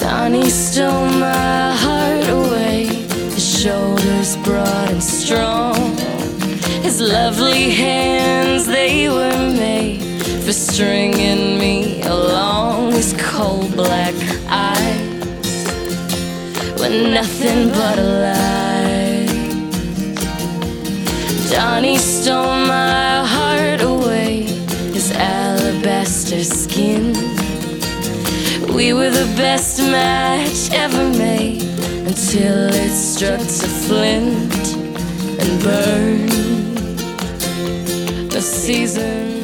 Donnie stole my heart away. His shoulders broad and strong. His lovely hands, they were made for stringing me along. His cold black eyes were nothing but a lie. Donnie stole my heart away. His alabaster skin, we were the best match ever made, until it struck to flint and burned. The season